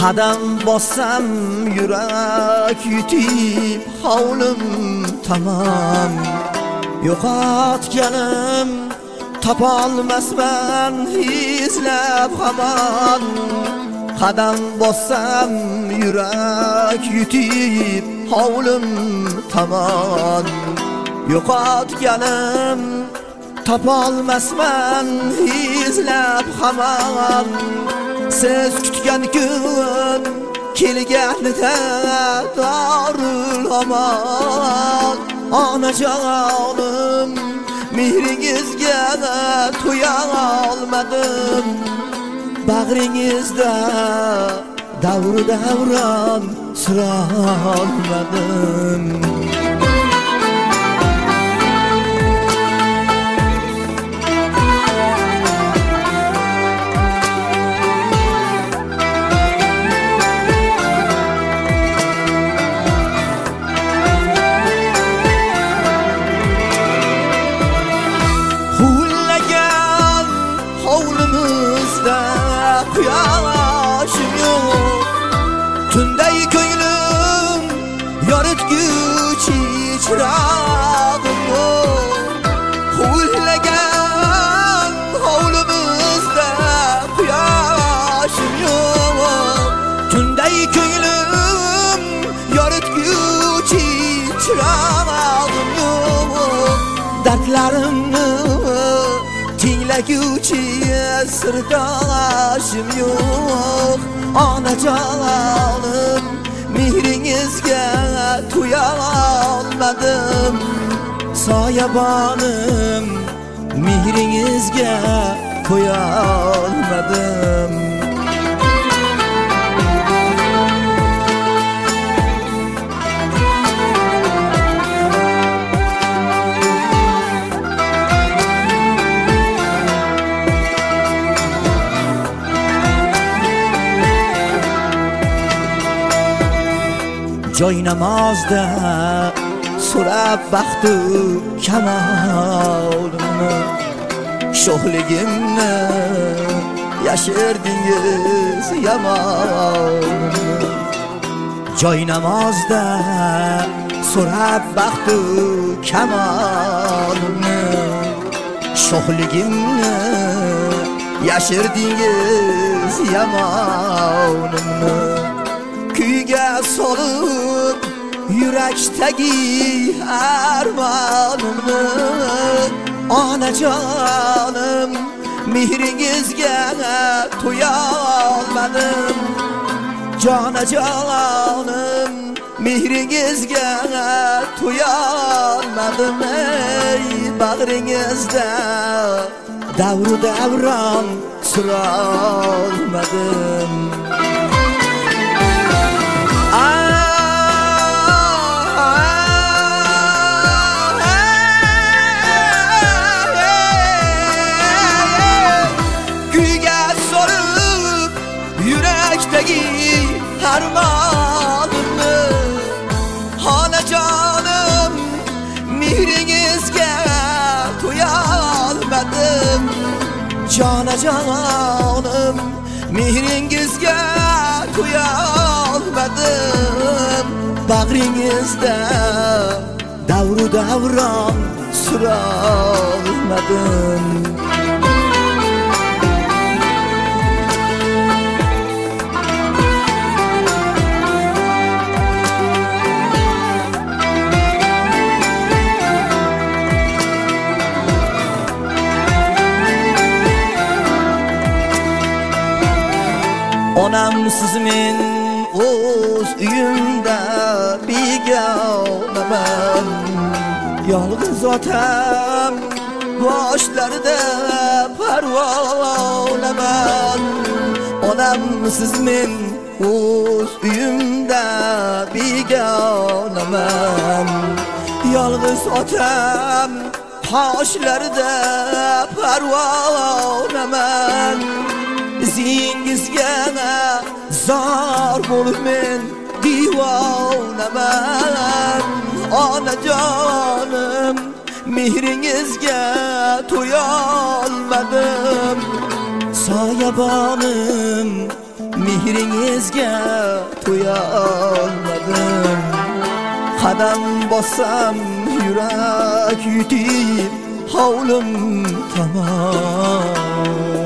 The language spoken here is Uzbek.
Qadam bossam yurak yutib hovlim tamom. Yo'qotganim topolmasman izlab hamon. Qadam bossam yurak yutib hovlim tamom. Yo'qotganim topolmasman izlab hamon. Siz kutgan kun kelganida dorul aman. Onajonim mehringizga to'ya olmadim. Bag'ringizda davron sura olmadim. Quyoshim yo'q, tunday ko'nglim yoritguchi chirog'im yo'q. Huvillagan hovlimizda quyoshim yo'q, tunday ko'nglim yoritguchi chirog'im yo'q. Dardlarimni tinglaguvchi sirdoshim yo'q. Onajonim mehringizga to'ya olmadim. Soyabonim mehringizga to'ya olmadim. Joy namozda so'rab baxtu kamolimni, sho'xligimni yashirdingiz yamonimni. Joy namozda so'rab baxtu kamolimni, sho'xligimni yashirdingiz yamonimni. Kuyga solib yurakdagi armonimni, onajonim mehringizga to'ya olmadim. Jonajonim mehringizga to'ya olmadim. Ey bag'ringizda davron sura olmadim. Armonimni, onajonim mehringizga to'ya olmadim. Jonajonim mehringizga to'ya olmadim. Bag'ringizda davron sura olmadim. Onamsiz men o'z uyimda begonaman. Yolg'iz otam boshlarida parvolaman. Onamsiz men o'z uyimda begonaman. Yolg'iz otam boshlarida parvolaman. Izingizga zor bo'lib men divonaman. Onajonim mehringizga to'ya olmadim. Soyabonim mehringizga to'ya olmadim. Qadam bossam yurak yutib hovlim tamom.